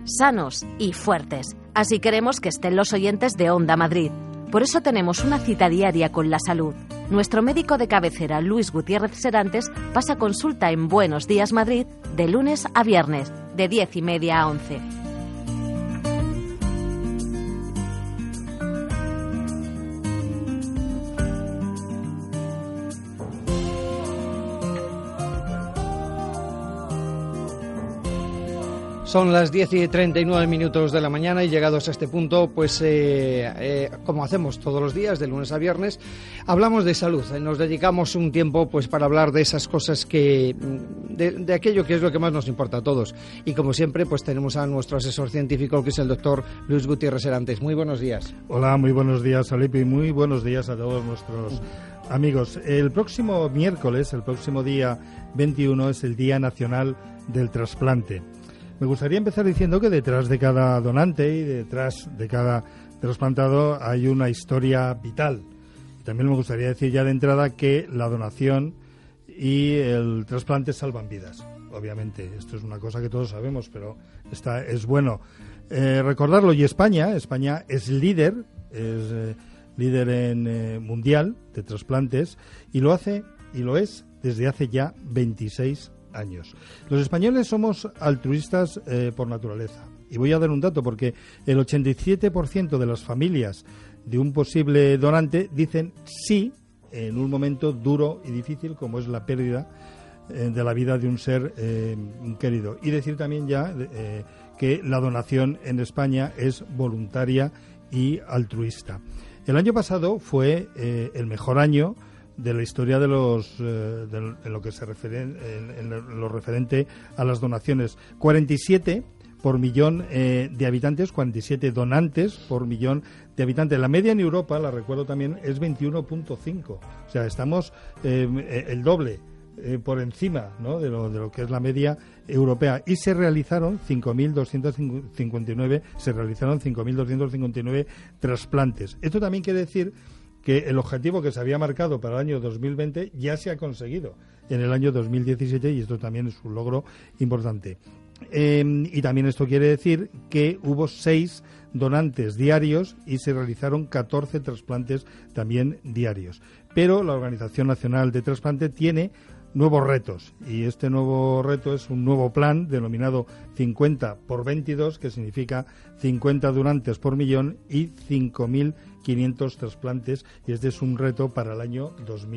sanos y fuertes. Así queremos que estén los oyentes de Onda Madrid. Por eso tenemos una cita diaria con la salud. Nuestro médico de cabecera, Luis Gutiérrez Serantes, pasa consulta en Buenos Días Madrid de lunes a viernes, de 10:30 a 11. Son las 10:39 de la mañana y llegados a este punto, pues como hacemos todos los días, de lunes a viernes, hablamos de salud. Nos dedicamos un tiempo pues para hablar de esas cosas de aquello que es lo que más nos importa a todos. Y como siempre, pues tenemos a nuestro asesor científico, que es el doctor Luis Gutiérrez Serantes. Muy buenos días. Hola, muy buenos días, Alipi, y muy buenos días a todos nuestros amigos. El próximo miércoles, el próximo día 21, es el Día Nacional del Trasplante. Me gustaría empezar diciendo que detrás de cada donante y detrás de cada trasplantado hay una historia vital. También me gustaría decir ya de entrada que la donación y el trasplante salvan vidas. Obviamente, esto es una cosa que todos sabemos, pero es bueno recordarlo. Y España es líder en mundial de trasplantes y lo es desde hace ya 26 años. Los españoles somos altruistas por naturaleza. Y voy a dar un dato porque el 87% de las familias de un posible donante dicen sí en un momento duro y difícil como es la pérdida de la vida de un ser querido. Y decir también ya que la donación en España es voluntaria y altruista. El año pasado fue el mejor año de la historia de lo que se refiere en lo referente a las donaciones. 47 por millón de habitantes, 47 donantes por millón de habitantes. La media en Europa, la recuerdo también, es 21.5. O sea, estamos el doble por encima, ¿no?, de lo que es la media europea. Y se realizaron 5.259 trasplantes. Esto también quiere decir que el objetivo que se había marcado para el año 2020 ya se ha conseguido en el año 2017 y esto también es un logro importante. Y también esto quiere decir que hubo 6 donantes diarios y se realizaron 14 trasplantes también diarios. Pero la Organización Nacional de Trasplante tiene nuevos retos y este nuevo reto es un nuevo plan denominado 50x22, que significa 50 donantes por millón y 5.500 trasplantes, y este es un reto para el año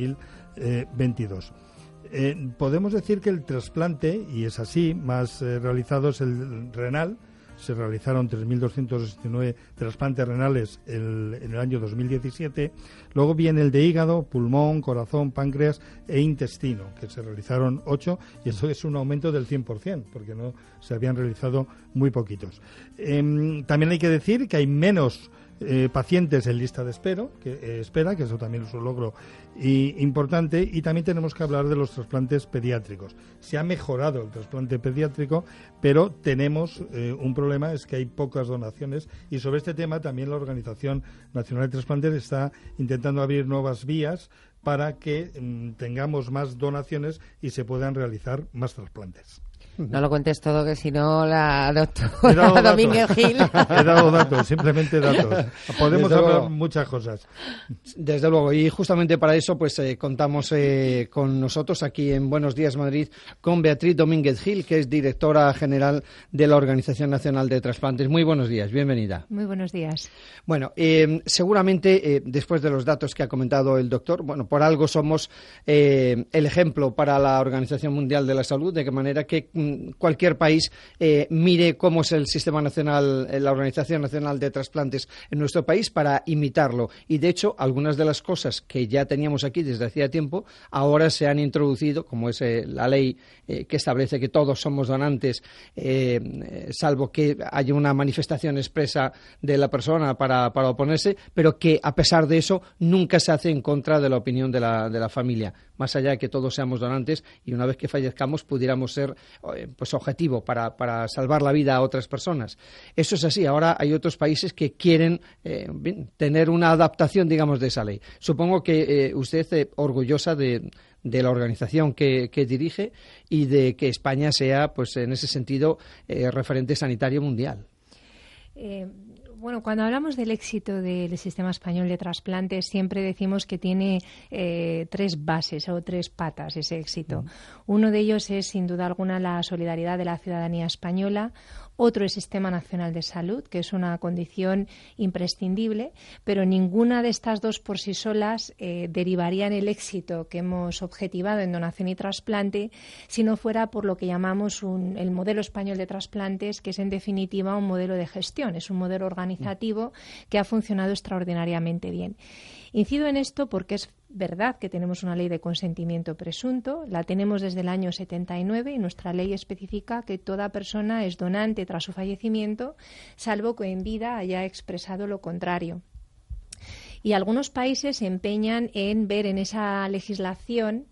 2022. Podemos decir que el trasplante, y es así, más realizado es el renal. Se realizaron 3.269 trasplantes renales en el año 2017. Luego viene el de hígado, pulmón, corazón, páncreas e intestino, que se realizaron 8, y eso es un aumento del 100%, porque no se habían realizado muy poquitos. También hay que decir que hay menos pacientes en lista de espera, que eso también es un logro importante. Y también tenemos que hablar de los trasplantes pediátricos. Se ha mejorado el trasplante pediátrico, pero tenemos un problema, es que hay pocas donaciones, y sobre este tema también la Organización Nacional de Trasplantes está intentando abrir nuevas vías para que tengamos más donaciones y se puedan realizar más trasplantes. No lo cuentes todo, que si no la doctora Domínguez Gil... He dado datos, simplemente datos. Podemos hablar muchas cosas. Desde luego, y justamente para eso pues contamos con nosotros aquí en Buenos Días Madrid con Beatriz Domínguez Gil, que es directora general de la Organización Nacional de Trasplantes. Muy buenos días, bienvenida. Muy buenos días. Bueno, seguramente después de los datos que ha comentado el doctor, bueno, por algo somos el ejemplo para la Organización Mundial de la Salud, de qué manera que cualquier país mire cómo es el sistema nacional, la Organización Nacional de Trasplantes en nuestro país para imitarlo. Y de hecho, algunas de las cosas que ya teníamos aquí desde hacía tiempo, ahora se han introducido, como es la ley que establece que todos somos donantes, salvo que haya una manifestación expresa de la persona para oponerse, pero que a pesar de eso nunca se hace en contra de la opinión de la familia. más allá de que todos seamos donantes y una vez que fallezcamos pudiéramos ser pues objetivo para salvar la vida a otras personas. Eso es así. Ahora hay otros países que quieren tener una adaptación, digamos, de esa ley. Supongo que usted orgullosa de la organización que dirige y de que España sea, pues en ese sentido, referente sanitario mundial. Bueno, cuando hablamos del éxito del sistema español de trasplantes, siempre decimos que tiene 3 bases o 3 patas ese éxito. Uno de ellos es, sin duda alguna, la solidaridad de la ciudadanía española. Otro es el Sistema Nacional de Salud, que es una condición imprescindible, pero ninguna de estas dos por sí solas derivaría en el éxito que hemos objetivado en donación y trasplante si no fuera por lo que llamamos el modelo español de trasplantes, que es en definitiva un modelo de gestión, es un modelo organizativo que ha funcionado extraordinariamente bien. Incido en esto porque es verdad que tenemos una ley de consentimiento presunto, la tenemos desde el año 79 y nuestra ley especifica que toda persona es donante tras su fallecimiento, salvo que en vida haya expresado lo contrario. Y algunos países se empeñan en ver en esa legislación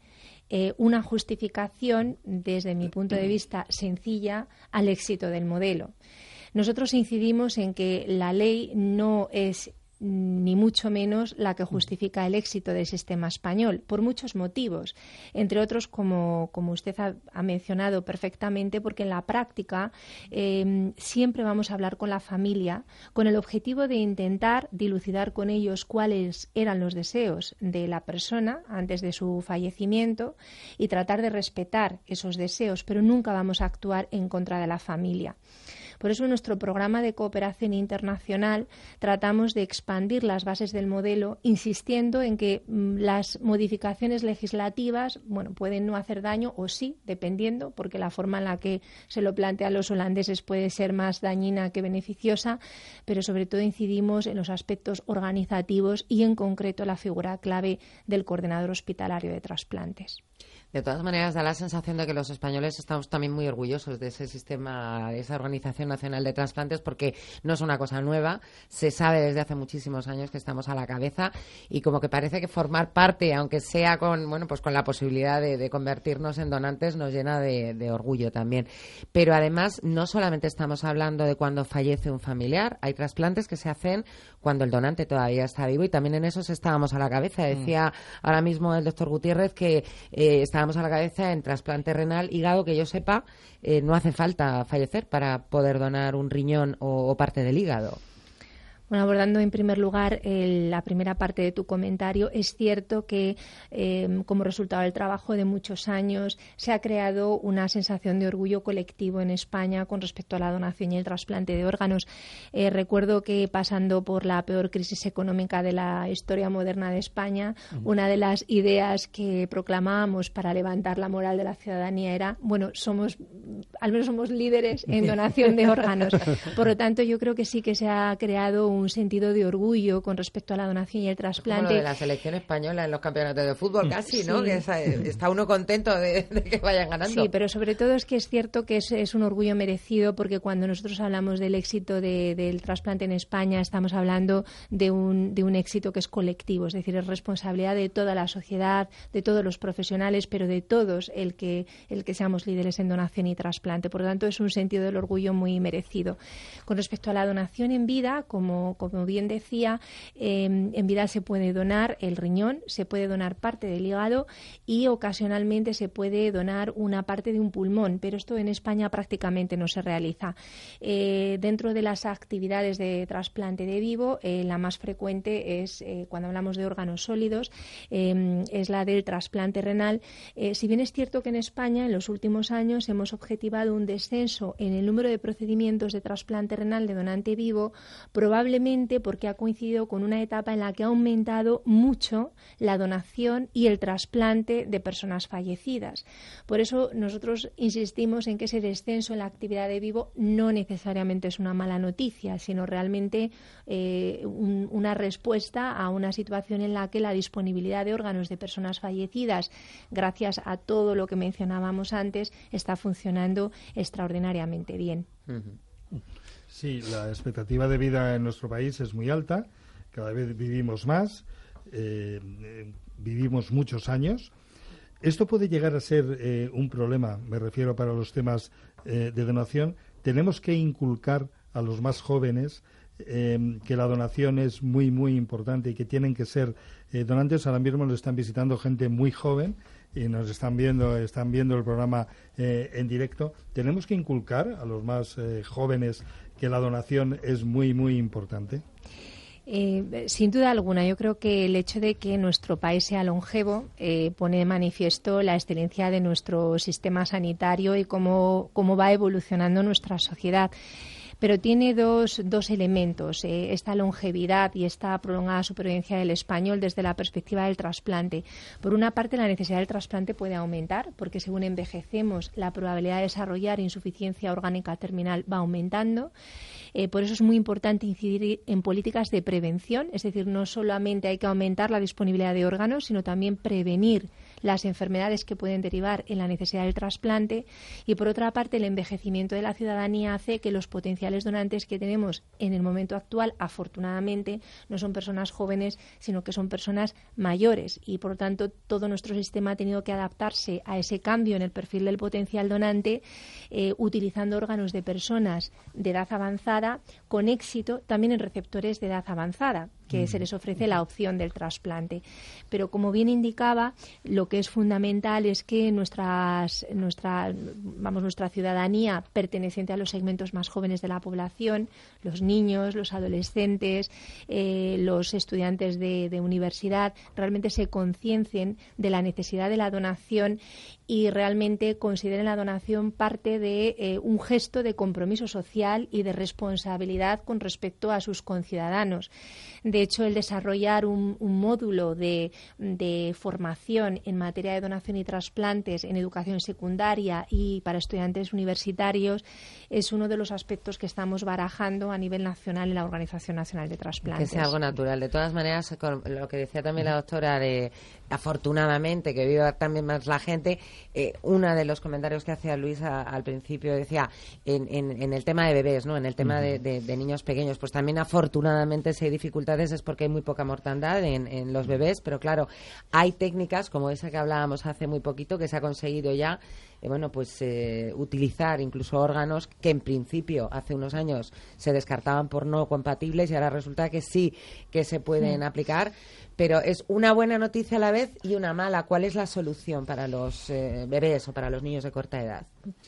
una justificación, desde mi punto de vista sencilla, al éxito del modelo. Nosotros incidimos en que la ley no es ni mucho menos la que justifica el éxito del sistema español, por muchos motivos, entre otros, como usted ha mencionado perfectamente, porque en la práctica siempre vamos a hablar con la familia con el objetivo de intentar dilucidar con ellos cuáles eran los deseos de la persona antes de su fallecimiento y tratar de respetar esos deseos, pero nunca vamos a actuar en contra de la familia. Por eso, en nuestro programa de cooperación internacional tratamos de expandir las bases del modelo, insistiendo en que las modificaciones legislativas, pueden no hacer daño o sí, dependiendo, porque la forma en la que se lo plantean los holandeses puede ser más dañina que beneficiosa, pero sobre todo incidimos en los aspectos organizativos y, en concreto, la figura clave del coordinador hospitalario de trasplantes. De todas maneras, da la sensación de que los españoles estamos también muy orgullosos de ese sistema, de esa Organización Nacional de Trasplantes, porque no es una cosa nueva, se sabe desde hace muchísimos años que estamos a la cabeza y como que parece que formar parte, aunque sea con la posibilidad de convertirnos en donantes, nos llena de orgullo también. Pero además, no solamente estamos hablando de cuando fallece un familiar, hay trasplantes que se hacen cuando el donante todavía está vivo y también en esos estábamos a la cabeza. Decía ahora mismo el doctor Gutiérrez que estábamos a la cabeza en trasplante renal, hígado, que yo sepa, no hace falta fallecer para poder donar un riñón o parte del hígado. Bueno, abordando en primer lugar la primera parte de tu comentario, es cierto que como resultado del trabajo de muchos años se ha creado una sensación de orgullo colectivo en España con respecto a la donación y el trasplante de órganos. Recuerdo que pasando por la peor crisis económica de la historia moderna de España, una de las ideas que proclamábamos para levantar la moral de la ciudadanía era, al menos somos líderes en donación de órganos. Por lo tanto, yo creo que sí que se ha creado un sentido de orgullo con respecto a la donación y el trasplante. Como lo de la selección española en los campeonatos de fútbol, casi, ¿no? Sí. Que está uno contento de que vayan ganando. Sí, pero sobre todo es que es cierto que es un orgullo merecido, porque cuando nosotros hablamos del éxito del trasplante en España, estamos hablando de un éxito que es colectivo, es decir, es responsabilidad de toda la sociedad, de todos los profesionales, pero de todos el que seamos líderes en donación y trasplante. Por lo tanto, es un sentido del orgullo muy merecido. Con respecto a la donación en vida, como bien decía, en vida se puede donar el riñón, se puede donar parte del hígado y ocasionalmente se puede donar una parte de un pulmón, pero esto en España prácticamente no se realiza. Dentro de las actividades de trasplante de vivo, la más frecuente es, cuando hablamos de órganos sólidos, es la del trasplante renal. Si bien es cierto que en España en los últimos años hemos objetivado un descenso en el número de procedimientos de trasplante renal de donante vivo, probablemente porque ha coincidido con una etapa en la que ha aumentado mucho la donación y el trasplante de personas fallecidas. Por eso nosotros insistimos en que ese descenso en la actividad de vivo no necesariamente es una mala noticia, sino realmente una respuesta a una situación en la que la disponibilidad de órganos de personas fallecidas, gracias a todo lo que mencionábamos antes, está funcionando extraordinariamente bien. Sí, la expectativa de vida en nuestro país es muy alta, cada vez vivimos más, vivimos muchos años Esto puede llegar a ser un problema, me refiero para los temas de donación. Tenemos que inculcar a los más jóvenes que la donación es muy, muy importante y que tienen que ser donantes. Ahora mismo nos están visitando gente muy joven y nos están viendo el programa en directo. Tenemos que inculcar a los más jóvenes que la donación es muy, muy importante. Sin duda alguna, yo creo que el hecho de que nuestro país sea longevo pone de manifiesto la excelencia de nuestro sistema sanitario y cómo va evolucionando nuestra sociedad. Pero tiene dos elementos, esta longevidad y esta prolongada supervivencia del español desde la perspectiva del trasplante. Por una parte, la necesidad del trasplante puede aumentar, porque según envejecemos, la probabilidad de desarrollar insuficiencia orgánica terminal va aumentando. Por eso es muy importante incidir en políticas de prevención, es decir, no solamente hay que aumentar la disponibilidad de órganos, sino también prevenir las enfermedades que pueden derivar en la necesidad del trasplante. Y por otra parte, el envejecimiento de la ciudadanía hace que los potenciales donantes que tenemos en el momento actual, afortunadamente, no son personas jóvenes, sino que son personas mayores. Y por lo tanto, todo nuestro sistema ha tenido que adaptarse a ese cambio en el perfil del potencial donante, utilizando órganos de personas de edad avanzada, con éxito también en receptores de edad avanzada, que se les ofrece la opción del trasplante. Pero como bien indicaba, lo que es fundamental es que nuestra ciudadanía perteneciente a los segmentos más jóvenes de la población, los niños, los adolescentes, los estudiantes de universidad, realmente se conciencien de la necesidad de la donación y realmente consideren la donación parte de un gesto de compromiso social y de responsabilidad con respecto a sus conciudadanos. De hecho, el desarrollar un módulo de formación en materia de donación y trasplantes en educación secundaria y para estudiantes universitarios es uno de los aspectos que estamos barajando a nivel nacional en la Organización Nacional de Trasplantes. Que sea algo natural. De todas maneras, con lo que decía también la doctora de afortunadamente que viva también más la gente, uno de los comentarios que hacía Luis al principio decía en el tema de bebés, ¿no? En el tema de niños pequeños, pues también afortunadamente si hay dificultades es porque hay muy poca mortandad en los bebés, pero claro, hay técnicas como esa que hablábamos hace muy poquito que se ha conseguido ya utilizar incluso órganos que en principio hace unos años se descartaban por no compatibles y ahora resulta que sí que se pueden aplicar. Pero es una buena noticia a la vez y una mala. ¿Cuál es la solución para los bebés o para los niños de corta edad?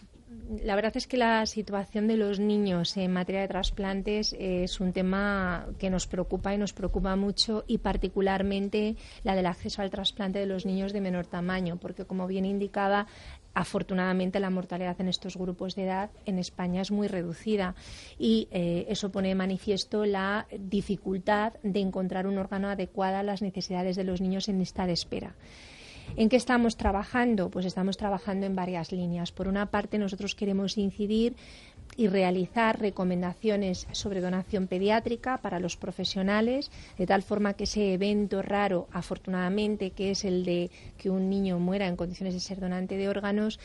La verdad es que la situación de los niños en materia de trasplantes es un tema que nos preocupa y nos preocupa mucho, y particularmente la del acceso al trasplante de los niños de menor tamaño, porque como bien indicaba, afortunadamente la mortalidad en estos grupos de edad en España es muy reducida y eso pone de manifiesto la dificultad de encontrar un órgano adecuado a las necesidades de los niños en lista de espera. ¿En qué estamos trabajando? Pues estamos trabajando en varias líneas. Por una parte, nosotros queremos incidir y realizar recomendaciones sobre donación pediátrica para los profesionales, de tal forma que ese evento raro, afortunadamente, que es el de que un niño muera en condiciones de ser donante de órganos,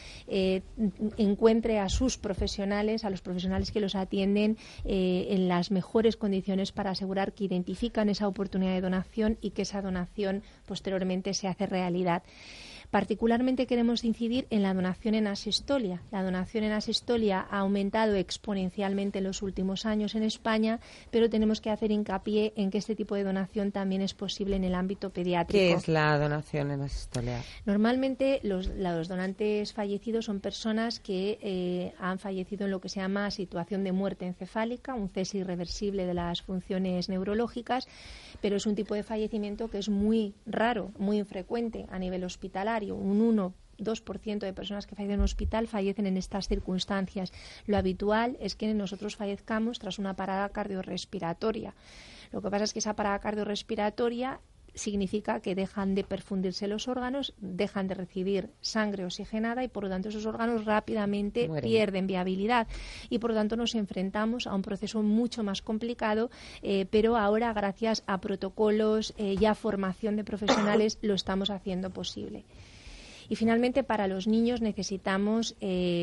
encuentre a sus profesionales, a los profesionales que los atienden, en las mejores condiciones para asegurar que identifican esa oportunidad de donación y que esa donación posteriormente se hace realidad. Particularmente queremos incidir en la donación en asistolia. La donación en asistolia ha aumentado exponencialmente en los últimos años en España, pero tenemos que hacer hincapié en que este tipo de donación también es posible en el ámbito pediátrico. ¿Qué es la donación en asistolia? Normalmente los donantes fallecidos son personas que han fallecido en lo que se llama situación de muerte encefálica, un cese irreversible de las funciones neurológicas, pero es un tipo de fallecimiento que es muy raro, muy infrecuente a nivel hospitalario. Un 1-2% de personas que fallecen en un hospital fallecen en estas circunstancias. Lo habitual es que nosotros fallezcamos tras una parada cardiorrespiratoria. Lo que pasa es que esa parada cardiorrespiratoria significa que dejan de perfundirse los órganos, dejan de recibir sangre oxigenada y por lo tanto esos órganos rápidamente pierden viabilidad y por lo tanto nos enfrentamos a un proceso mucho más complicado, pero ahora gracias a protocolos y a formación de profesionales lo estamos haciendo posible. Y finalmente para los niños necesitamos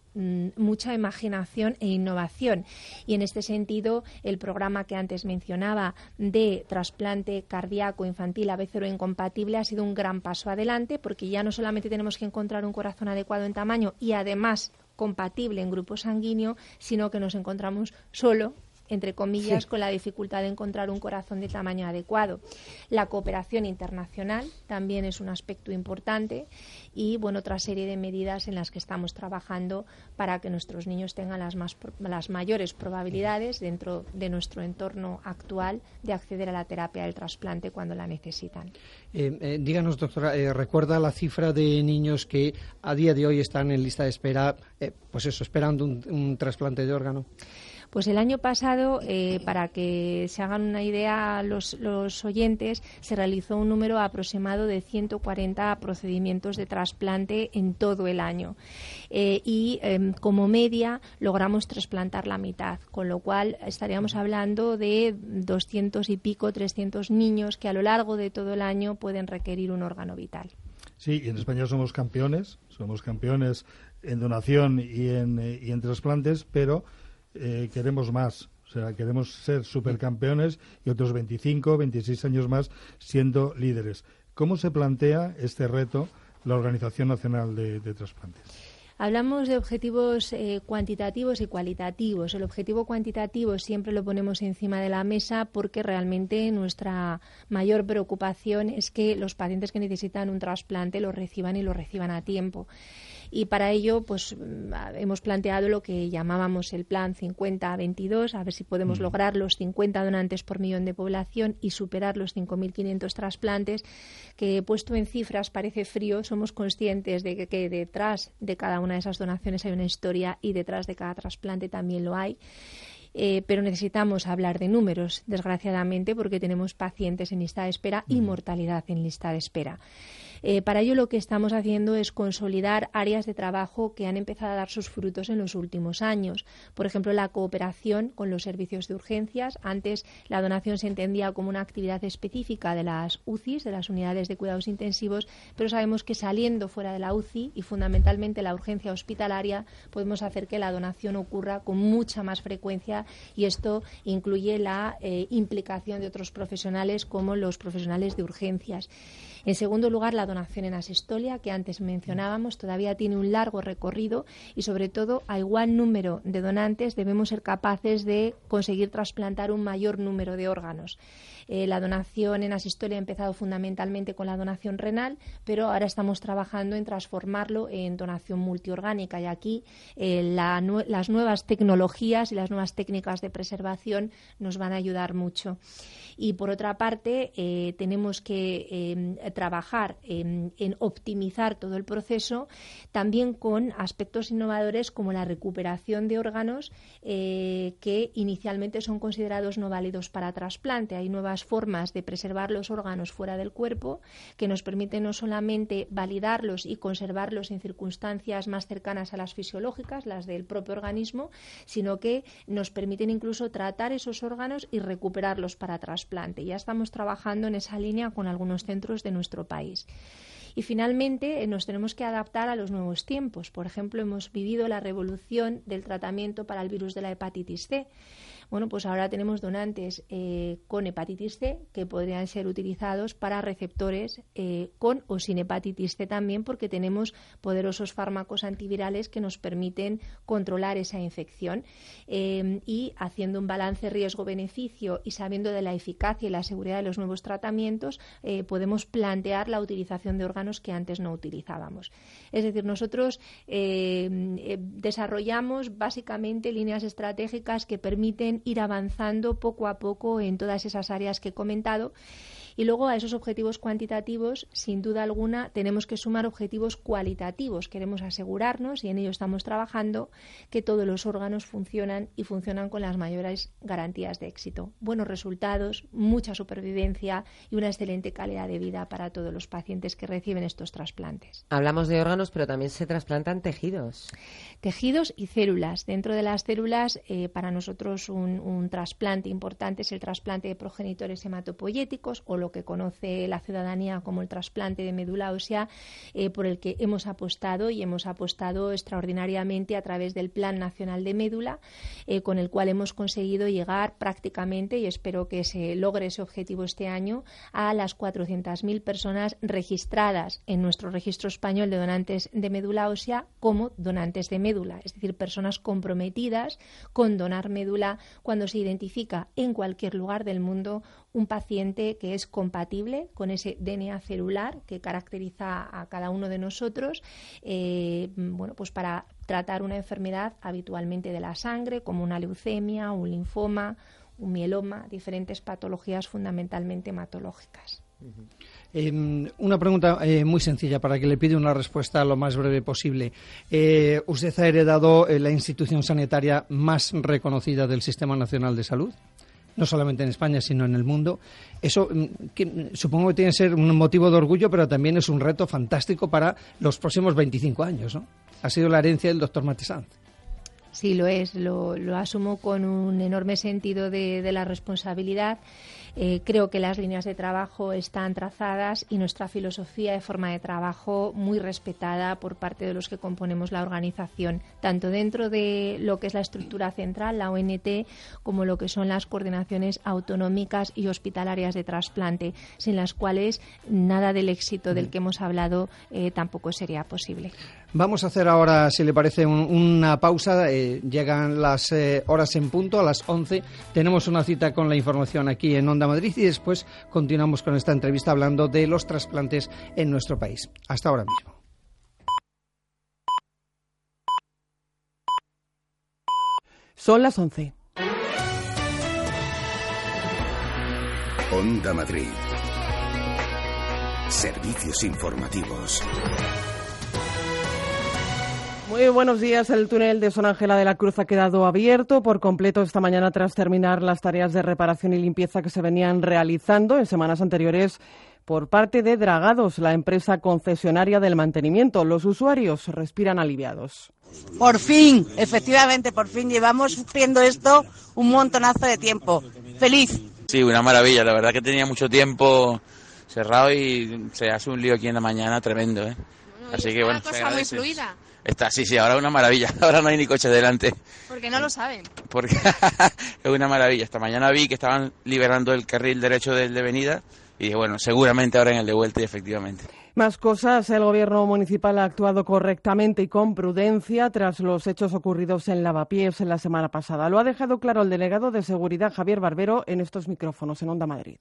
mucha imaginación e innovación. Y en este sentido, el programa que antes mencionaba de trasplante cardíaco infantil AB0 incompatible ha sido un gran paso adelante, porque ya no solamente tenemos que encontrar un corazón adecuado en tamaño y además compatible en grupo sanguíneo, sino que nos encontramos solo, entre comillas, con la dificultad de encontrar un corazón de tamaño adecuado. La cooperación internacional también es un aspecto importante y, bueno, otra serie de medidas en las que estamos trabajando para que nuestros niños tengan las mayores probabilidades dentro de nuestro entorno actual de acceder a la terapia del trasplante cuando la necesitan. Díganos, doctora, ¿recuerda la cifra de niños que a día de hoy están en lista de espera, pues eso, esperando un trasplante de órgano? Pues el año pasado, para que se hagan una idea los oyentes, se realizó un número aproximado de 140 procedimientos de trasplante en todo el año. Como media logramos trasplantar la mitad, con lo cual estaríamos hablando de 200 y pico, 300 niños que a lo largo de todo el año pueden requerir un órgano vital. Sí, y en España somos campeones en donación y en trasplantes, pero queremos más, o sea, queremos ser supercampeones y otros 25, 26 años más siendo líderes. ¿Cómo se plantea este reto la Organización Nacional de Trasplantes? Hablamos de objetivos cuantitativos y cualitativos. El objetivo cuantitativo siempre lo ponemos encima de la mesa porque realmente nuestra mayor preocupación es que los pacientes que necesitan un trasplante lo reciban y lo reciban a tiempo. Y para ello, pues hemos planteado lo que llamábamos el plan 50-22, a ver si podemos lograr los 50 donantes por millón de población y superar los 5.500 trasplantes, que puesto en cifras parece frío. Somos conscientes de que detrás de cada una de esas donaciones hay una historia y detrás de cada trasplante también lo hay. Pero necesitamos hablar de números, desgraciadamente, porque tenemos pacientes en lista de espera y mortalidad en lista de espera. Para ello lo que estamos haciendo es consolidar áreas de trabajo que han empezado a dar sus frutos en los últimos años. Por ejemplo, la cooperación con los servicios de urgencias. Antes la donación se entendía como una actividad específica de las UCIs, de las unidades de cuidados intensivos, pero sabemos que saliendo fuera de la UCI y fundamentalmente la urgencia hospitalaria podemos hacer que la donación ocurra con mucha más frecuencia, y esto incluye la implicación de otros profesionales como los profesionales de urgencias. En segundo lugar, la donación en asistolia, que antes mencionábamos, todavía tiene un largo recorrido y, sobre todo, a igual número de donantes debemos ser capaces de conseguir trasplantar un mayor número de órganos. La donación en asistolia ha empezado fundamentalmente con la donación renal, pero ahora estamos trabajando en transformarlo en donación multiorgánica, y aquí las nuevas tecnologías y las nuevas técnicas de preservación nos van a ayudar mucho. Y por otra parte, tenemos que trabajar en optimizar todo el proceso, también con aspectos innovadores como la recuperación de órganos que inicialmente son considerados no válidos para trasplante. Hay nuevas formas de preservar los órganos fuera del cuerpo que nos permiten no solamente validarlos y conservarlos en circunstancias más cercanas a las fisiológicas, las del propio organismo, sino que nos permiten incluso tratar esos órganos y recuperarlos para trasplante. Ya estamos trabajando en esa línea con algunos centros de nuestro país. Y finalmente nos tenemos que adaptar a los nuevos tiempos. Por ejemplo, hemos vivido la revolución del tratamiento para el virus de la hepatitis C. Bueno, pues ahora tenemos donantes con hepatitis C que podrían ser utilizados para receptores con o sin hepatitis C también, porque tenemos poderosos fármacos antivirales que nos permiten controlar esa infección. Y haciendo un balance riesgo-beneficio y sabiendo de la eficacia y la seguridad de los nuevos tratamientos, podemos plantear la utilización de órganos que antes no utilizábamos. Es decir, nosotros desarrollamos básicamente líneas estratégicas que permiten ir avanzando poco a poco en todas esas áreas que he comentado. Y luego a esos objetivos cuantitativos, sin duda alguna, tenemos que sumar objetivos cualitativos. Queremos asegurarnos, y en ello estamos trabajando, que todos los órganos funcionan y funcionan con las mayores garantías de éxito. Buenos resultados, mucha supervivencia y una excelente calidad de vida para todos los pacientes que reciben estos trasplantes. Hablamos de órganos, pero también se trasplantan tejidos. Tejidos y células. Dentro de las células, para nosotros un trasplante importante es el trasplante de progenitores hematopoyéticos o lo lo que conoce la ciudadanía como el trasplante de médula ósea, por el que hemos apostado extraordinariamente a través del Plan Nacional de Médula, con el cual hemos conseguido llegar prácticamente, y espero que se logre ese objetivo este año, a las 400.000 personas registradas en nuestro registro español de donantes de médula ósea como donantes de médula, es decir, personas comprometidas con donar médula cuando se identifica en cualquier lugar del mundo un paciente que es compatible con ese DNA celular que caracteriza a cada uno de nosotros, pues para tratar una enfermedad habitualmente de la sangre, como una leucemia, un linfoma, un mieloma, diferentes patologías fundamentalmente hematológicas. Una pregunta muy sencilla para que le pida una respuesta lo más breve posible. ¿Usted ha heredado la institución sanitaria más reconocida del Sistema Nacional de Salud? No solamente en España, sino en el mundo. Eso supongo que tiene que ser un motivo de orgullo, pero también es un reto fantástico para los próximos 25 años, ¿no? Ha sido la herencia del doctor Matesanz. Sí, lo es. Lo asumo con un enorme sentido de la responsabilidad. Creo que las líneas de trabajo están trazadas y nuestra filosofía de forma de trabajo muy respetada por parte de los que componemos la organización, tanto dentro de lo que es la estructura central, la ONT, como lo que son las coordinaciones autonómicas y hospitalarias de trasplante, sin las cuales nada del éxito del que hemos hablado tampoco sería posible. Vamos a hacer ahora, si le parece, una pausa. Llegan las horas en punto, a las 11. Tenemos una cita con la información aquí en Onda Madrid y después continuamos con esta entrevista hablando de los trasplantes en nuestro país. Hasta ahora mismo. Son las 11. Onda Madrid. Servicios informativos. Muy buenos días. El túnel de Son Ángela de la Cruz ha quedado abierto por completo esta mañana tras terminar las tareas de reparación y limpieza que se venían realizando en semanas anteriores por parte de Dragados, la empresa concesionaria del mantenimiento. Los usuarios respiran aliviados. Por fin, efectivamente, por fin llevamos sufriendo esto un montonazo de tiempo. ¡Feliz! Sí, una maravilla. La verdad que tenía mucho tiempo cerrado y se hace un lío aquí en la mañana tremendo, ¿eh? Así que bueno, una cosa muy fluida. Sí, ahora es una maravilla. Ahora no hay ni coche delante. Porque no lo saben. Porque es una maravilla. Esta mañana vi que estaban liberando el carril derecho del de venida y dije, bueno, seguramente ahora en el de vuelta y efectivamente. Más cosas. El gobierno municipal ha actuado correctamente y con prudencia tras los hechos ocurridos en Lavapiés en la semana pasada. Lo ha dejado claro el delegado de Seguridad, Javier Barbero, en estos micrófonos en Onda Madrid.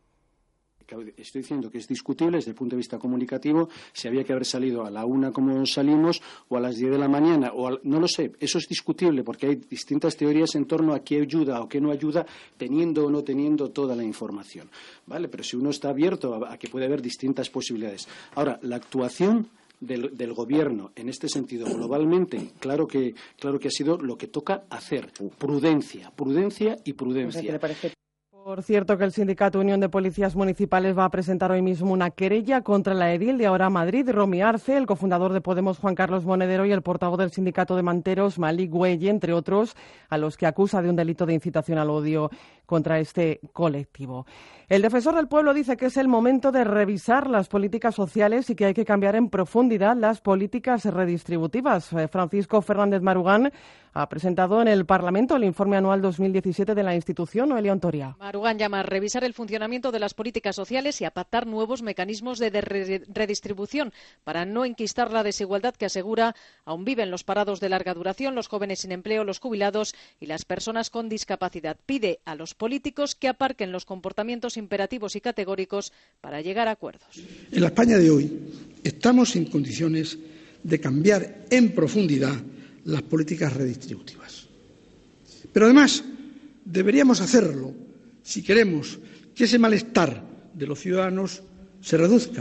Estoy diciendo que es discutible desde el punto de vista comunicativo si había que haber salido a la 1 como salimos o a las 10 de la mañana no lo sé, eso es discutible porque hay distintas teorías en torno a qué ayuda o qué no ayuda teniendo o no teniendo toda la información, ¿vale? Pero si uno está abierto a que puede haber distintas posibilidades. Ahora, la actuación del gobierno en este sentido globalmente, claro que ha sido lo que toca hacer, prudencia y prudencia. Por cierto, que el sindicato Unión de Policías Municipales va a presentar hoy mismo una querella contra la edil de Ahora Madrid, Romy Arce, el cofundador de Podemos, Juan Carlos Monedero, y el portavoz del sindicato de manteros, Malik Güelle, entre otros, a los que acusa de un delito de incitación al odio contra este colectivo. El defensor del pueblo dice que es el momento de revisar las políticas sociales y que hay que cambiar en profundidad las políticas redistributivas. Francisco Fernández Marugán ha presentado en el Parlamento el informe anual 2017 de la institución. Noelia Ontoria. Marugán llama a revisar el funcionamiento de las políticas sociales y a pactar nuevos mecanismos de redistribución para no enquistar la desigualdad que asegura aún viven los parados de larga duración, los jóvenes sin empleo, los jubilados y las personas con discapacidad. Pide a los políticos que aparquen los comportamientos imperativos y categóricos para llegar a acuerdos. En la España de hoy estamos en condiciones de cambiar en profundidad las políticas redistributivas. Pero además deberíamos hacerlo si queremos que ese malestar de los ciudadanos se reduzca,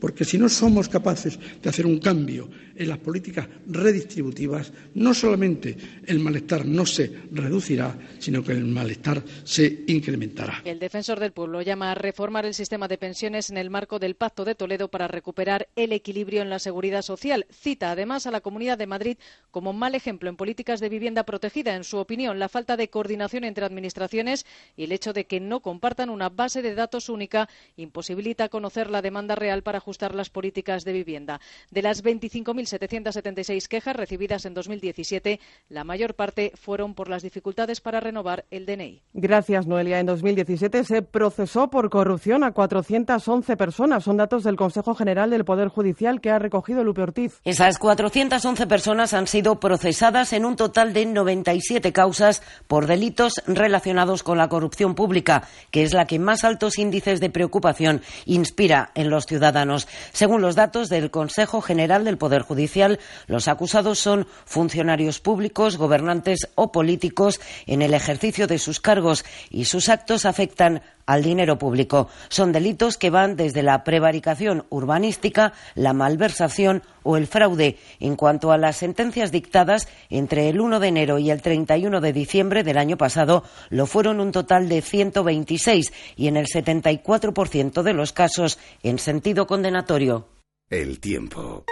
porque si no somos capaces de hacer un cambio en las políticas redistributivas, no solamente el malestar no se reducirá, sino que el malestar se incrementará. El defensor del pueblo llama a reformar el sistema de pensiones en el marco del Pacto de Toledo para recuperar el equilibrio en la seguridad social. Cita además a la Comunidad de Madrid como mal ejemplo en políticas de vivienda protegida. En su opinión, la falta de coordinación entre administraciones y el hecho de que no compartan una base de datos única imposibilita conocer la demanda real para ajustar las políticas de vivienda. De las 25.776 quejas recibidas en 2017, la mayor parte fueron por las dificultades para renovar el DNI. Gracias, Noelia. En 2017 se procesó por corrupción a 411 personas. Son datos del Consejo General del Poder Judicial que ha recogido Lupe Ortiz. Esas 411 personas han sido procesadas en un total de 97 causas por delitos relacionados con la corrupción pública, que es la que más altos índices de preocupación inspira en los ciudadanos. Según los datos del Consejo General del Poder Judicial, los acusados son funcionarios públicos, gobernantes o políticos en el ejercicio de sus cargos, y sus actos afectan al dinero público. Son delitos que van desde la prevaricación urbanística, la malversación o el fraude. En cuanto a las sentencias dictadas, entre el 1 de enero y el 31 de diciembre del año pasado, lo fueron un total de 126 y en el 74% de los casos en sentido condenatorio. El tiempo.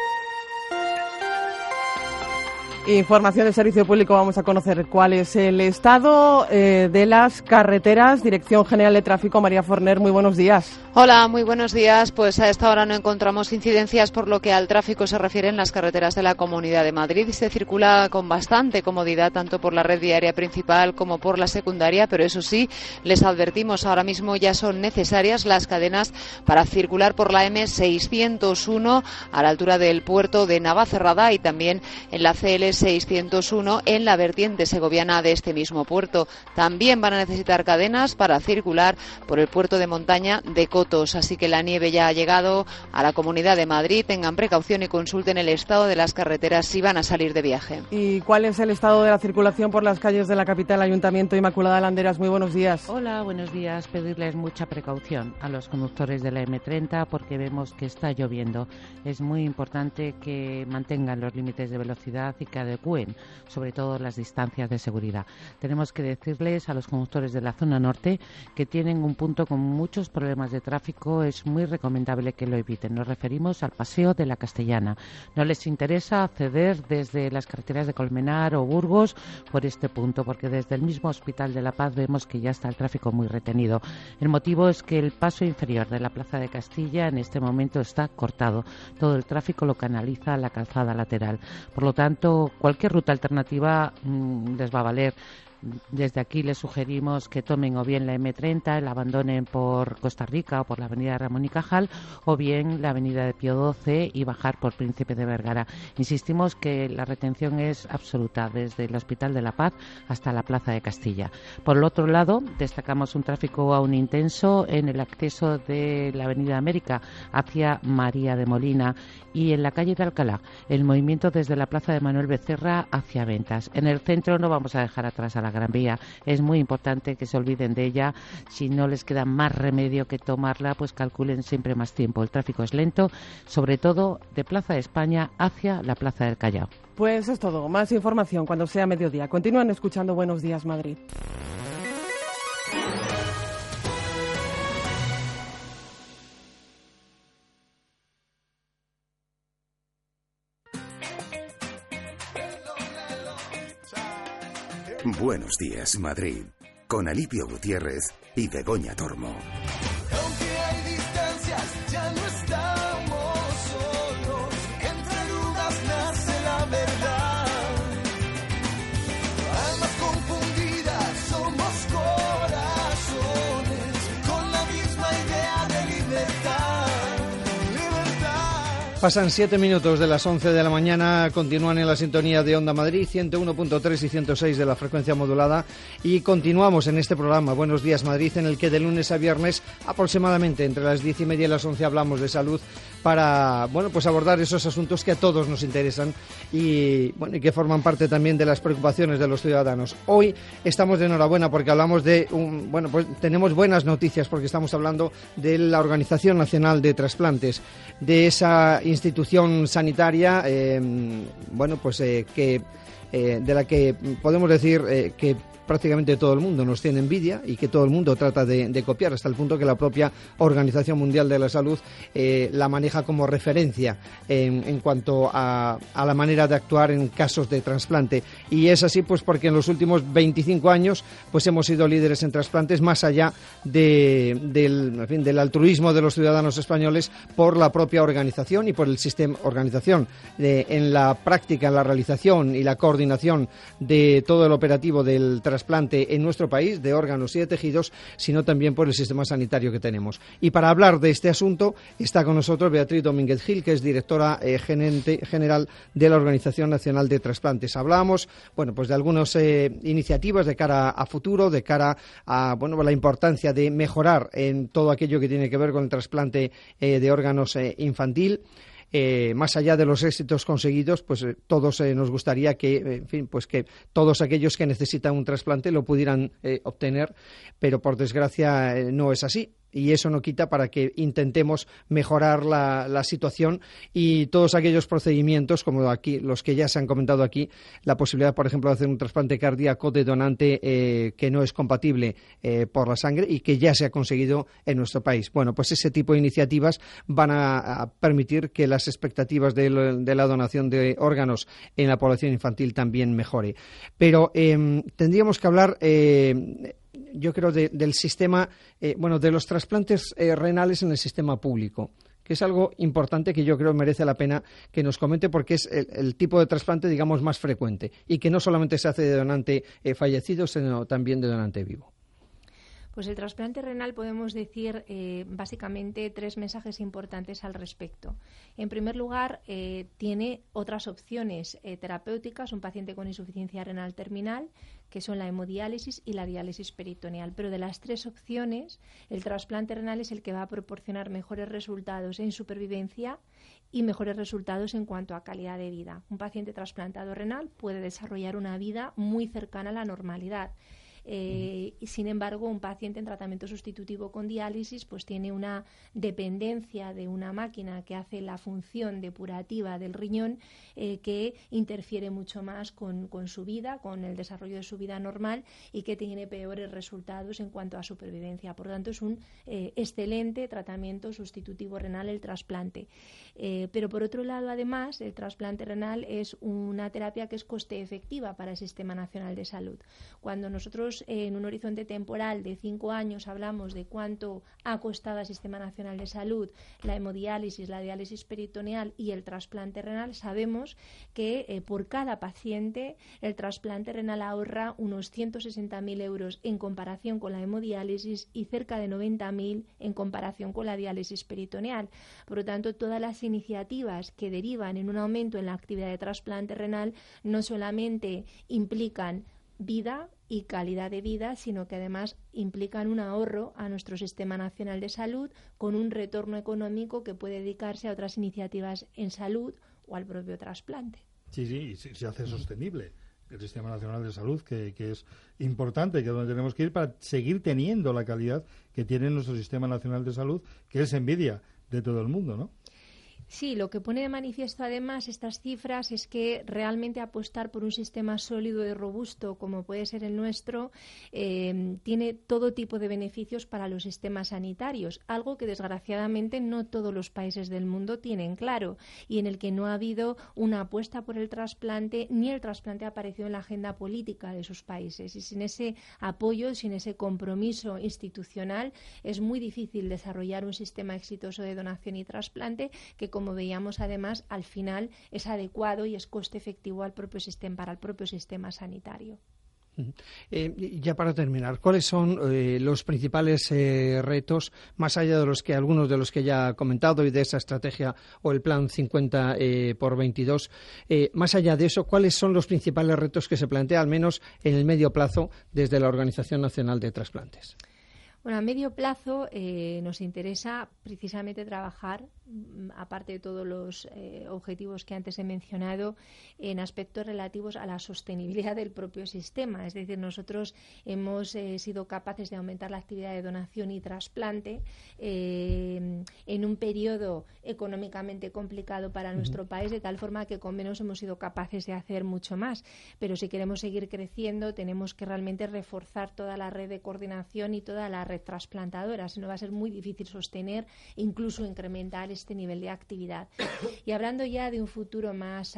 Información de servicio público. Vamos a conocer cuál es el estado de las carreteras. Dirección General de Tráfico, María Forner, muy buenos días. Hola, muy buenos días. Pues a esta hora no encontramos incidencias por lo que al tráfico se refiere en las carreteras de la Comunidad de Madrid. Se circula con bastante comodidad tanto por la red viaria principal como por la secundaria, pero eso sí, les advertimos, ahora mismo ya son necesarias las cadenas para circular por la M601 a la altura del puerto de Navacerrada y también en la CL 601 en la vertiente segoviana de este mismo puerto. También van a necesitar cadenas para circular por el puerto de montaña de Cotos, así que la nieve ya ha llegado a la Comunidad de Madrid. Tengan precaución y consulten el estado de las carreteras si van a salir de viaje. ¿Y cuál es el estado de la circulación por las calles de la capital? Ayuntamiento, Inmaculada Landeras, muy buenos días. Hola, buenos días. Pedirles mucha precaución a los conductores de la M30 porque vemos que está lloviendo. Es muy importante que mantengan los límites de velocidad y que adecúen sobre todo las distancias de seguridad. Tenemos que decirles a los conductores de la zona norte que tienen un punto con muchos problemas de tráfico. Es muy recomendable que lo eviten. Nos referimos al Paseo de la Castellana. No les interesa acceder desde las carreteras de Colmenar o Burgos por este punto, porque desde el mismo Hospital de la Paz vemos que ya está el tráfico muy retenido. El motivo es que el paso inferior de la Plaza de Castilla en este momento está cortado. Todo el tráfico lo canaliza a la calzada lateral. Por lo tanto, cualquier ruta alternativa les va a valer. Desde aquí les sugerimos que tomen o bien la M30, la abandonen por Costa Rica o por la avenida Ramón y Cajal, o bien la avenida de Pío XII y bajar por Príncipe de Vergara. Insistimos que la retención es absoluta desde el Hospital de la Paz hasta la Plaza de Castilla. Por el otro lado, destacamos un tráfico aún intenso en el acceso de la avenida América hacia María de Molina y en la calle de Alcalá, el movimiento desde la Plaza de Manuel Becerra hacia Ventas. En el centro no vamos a dejar atrás a la Gran Vía. Es muy importante que se olviden de ella. Si no les queda más remedio que tomarla, pues calculen siempre más tiempo. El tráfico es lento, sobre todo de Plaza de España hacia la Plaza del Callao. Pues es todo. Más información cuando sea mediodía. Continúan escuchando Buenos Días Madrid. Buenos días, Madrid, con Alipio Gutiérrez y Begoña Tormo. Aunque hay distancias, ya no estamos solos. Entre dudas nace la verdad. Almas confundidas, somos corazones con la misma idea de libertad. Pasan 7 minutos de las 11 de la mañana, continúan en la sintonía de Onda Madrid, 101.3 y 106 de la frecuencia modulada, y continuamos en este programa Buenos Días Madrid, en el que de lunes a viernes, aproximadamente entre las 10:30 y las 11, hablamos de salud para, bueno, pues abordar esos asuntos que a todos nos interesan y, bueno, y que forman parte también de las preocupaciones de los ciudadanos. Hoy estamos de enhorabuena porque hablamos de pues tenemos buenas noticias porque estamos hablando de la Organización Nacional de Trasplantes, de esa institución sanitaria, que de la que podemos decir que prácticamente todo el mundo nos tiene envidia y que todo el mundo trata de copiar, hasta el punto que la propia Organización Mundial de la Salud la maneja como referencia en cuanto a la manera de actuar en casos de trasplante. Y es así pues porque en los últimos 25 años pues hemos sido líderes en trasplantes, más allá del altruismo de los ciudadanos españoles, por la propia organización y por el sistema organización en la práctica, en la realización y la coordinación de todo el operativo del trasplante en nuestro país, de órganos y de tejidos, sino también por el sistema sanitario que tenemos. Y para hablar de este asunto está con nosotros Beatriz Domínguez Gil, que es directora gerente general de la Organización Nacional de Trasplantes. Hablábamos, pues de algunas iniciativas de cara a futuro, de cara a, la importancia de mejorar en todo aquello que tiene que ver con el trasplante de órganos infantil. Más allá de los éxitos conseguidos, pues todos nos gustaría que, que todos aquellos que necesitan un trasplante lo pudieran obtener, pero por desgracia no es así. Y eso no quita para que intentemos mejorar la situación y todos aquellos procedimientos, como aquí los que ya se han comentado aquí, la posibilidad, por ejemplo, de hacer un trasplante cardíaco de donante que no es compatible por la sangre y que ya se ha conseguido en nuestro país. Bueno, pues ese tipo de iniciativas van a permitir que las expectativas de la donación de órganos en la población infantil también mejore. Pero tendríamos que hablar yo creo del sistema, de los trasplantes renales en el sistema público, que es algo importante que yo creo merece la pena que nos comente, porque es el tipo de trasplante, digamos, más frecuente y que no solamente se hace de donante fallecido, sino también de donante vivo. Pues el trasplante renal podemos decir básicamente 3 mensajes importantes al respecto. En primer lugar, tiene otras opciones terapéuticas un paciente con insuficiencia renal terminal, que son la hemodiálisis y la diálisis peritoneal. Pero de las 3 opciones, el trasplante renal es el que va a proporcionar mejores resultados en supervivencia y mejores resultados en cuanto a calidad de vida. Un paciente trasplantado renal puede desarrollar una vida muy cercana a la normalidad. Sin embargo, un paciente en tratamiento sustitutivo con diálisis pues tiene una dependencia de una máquina que hace la función depurativa del riñón que interfiere mucho más con su vida, con el desarrollo de su vida normal, y que tiene peores resultados en cuanto a supervivencia. Por lo tanto, es un excelente tratamiento sustitutivo renal el trasplante. Pero por otro lado, además, el trasplante renal es una terapia que es coste efectiva para el Sistema Nacional de Salud. Cuando nosotros en un horizonte temporal de 5 años hablamos de cuánto ha costado al Sistema Nacional de Salud la hemodiálisis, la diálisis peritoneal y el trasplante renal, sabemos que por cada paciente el trasplante renal ahorra unos 160.000 euros en comparación con la hemodiálisis y cerca de 90.000 en comparación con la diálisis peritoneal. Por lo tanto, todas las iniciativas que derivan en un aumento en la actividad de trasplante renal no solamente implican vida y calidad de vida, sino que además implican un ahorro a nuestro Sistema Nacional de Salud con un retorno económico que puede dedicarse a otras iniciativas en salud o al propio trasplante. Sí, y se hace sostenible el Sistema Nacional de Salud, que es importante, que es donde tenemos que ir para seguir teniendo la calidad que tiene nuestro Sistema Nacional de Salud, que es envidia de todo el mundo, ¿no? Sí, lo que pone de manifiesto además estas cifras es que realmente apostar por un sistema sólido y robusto como puede ser el nuestro tiene todo tipo de beneficios para los sistemas sanitarios, algo que desgraciadamente no todos los países del mundo tienen claro y en el que no ha habido una apuesta por el trasplante ni el trasplante ha aparecido en la agenda política de esos países. Y sin ese apoyo, sin ese compromiso institucional, es muy difícil desarrollar un sistema exitoso de donación y trasplante que, como veíamos además, al final es adecuado y es coste efectivo al propio sistema, para el propio sistema sanitario. Ya para terminar, ¿cuáles son los principales retos, más allá de algunos de los que ya ha comentado y de esa estrategia o el plan 50 por 22, más allá de eso, cuáles son los principales retos que se plantea, al menos en el medio plazo, desde la Organización Nacional de Trasplantes? Bueno, a medio plazo nos interesa precisamente trabajar, aparte de todos los objetivos que antes he mencionado, en aspectos relativos a la sostenibilidad del propio sistema. Es decir, nosotros hemos sido capaces de aumentar la actividad de donación y trasplante en un periodo económicamente complicado para nuestro país, de tal forma que con menos hemos sido capaces de hacer mucho más. Pero si queremos seguir creciendo, tenemos que realmente reforzar toda la red de coordinación y toda la red trasplantadora, si no va a ser muy difícil sostener e incluso incrementar este nivel de actividad. Y hablando ya de un futuro más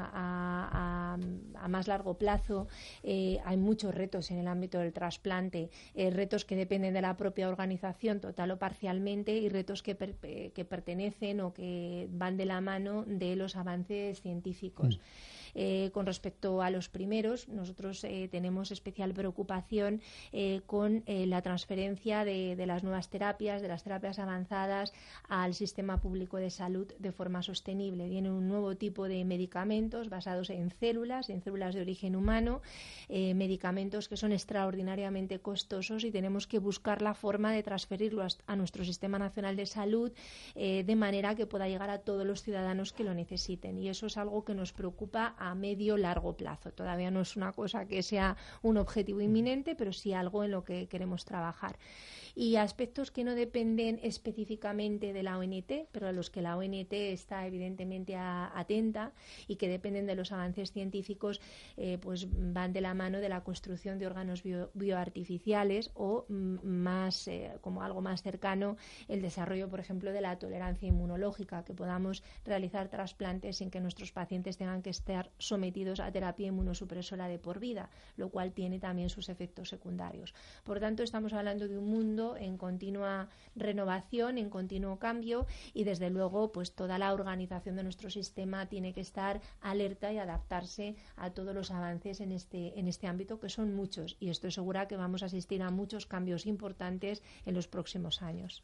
a más largo plazo, hay muchos retos en el ámbito del trasplante, retos que dependen de la propia organización total o parcialmente y retos que pertenecen o que van de la mano de los avances científicos. Con respecto a los primeros, nosotros tenemos especial preocupación con la transferencia de las nuevas terapias, de las terapias avanzadas al sistema público de salud de forma sostenible. Viene un nuevo tipo de medicamentos basados en células de origen humano, medicamentos que son extraordinariamente costosos y tenemos que buscar la forma de transferirlos a nuestro Sistema Nacional de Salud de manera que pueda llegar a todos los ciudadanos que lo necesiten. Y eso es algo que nos preocupa a medio largo plazo. Todavía no es una cosa que sea un objetivo inminente, pero sí algo en lo que queremos trabajar. Y aspectos que no dependen específicamente de la ONT, pero a los que la ONT está evidentemente atenta y que dependen de los avances científicos, pues van de la mano de la construcción de órganos bioartificiales o más como algo más cercano el desarrollo, por ejemplo, de la tolerancia inmunológica, que podamos realizar trasplantes sin que nuestros pacientes tengan que estar sometidos a terapia inmunosupresora de por vida, lo cual tiene también sus efectos secundarios. Por tanto, estamos hablando de un mundo en continua renovación, en continuo cambio y, desde luego, pues toda la organización de nuestro sistema tiene que estar alerta y adaptarse a todos los avances en este ámbito, que son muchos, y estoy segura que vamos a asistir a muchos cambios importantes en los próximos años.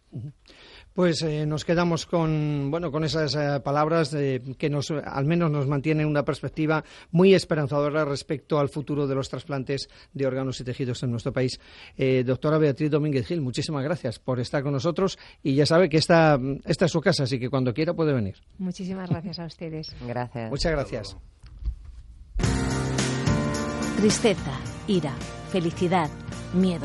Pues nos quedamos con esas palabras que al menos nos mantienen una perspectiva muy esperanzadora respecto al futuro de los trasplantes de órganos y tejidos en nuestro país. Doctora Beatriz Domínguez Gil, muchísimas gracias por estar con nosotros y ya sabe que esta es su casa, así que cuando quiera puede venir. Muchísimas gracias a ustedes. Gracias. Muchas gracias. Tristeza, ira, felicidad, miedo.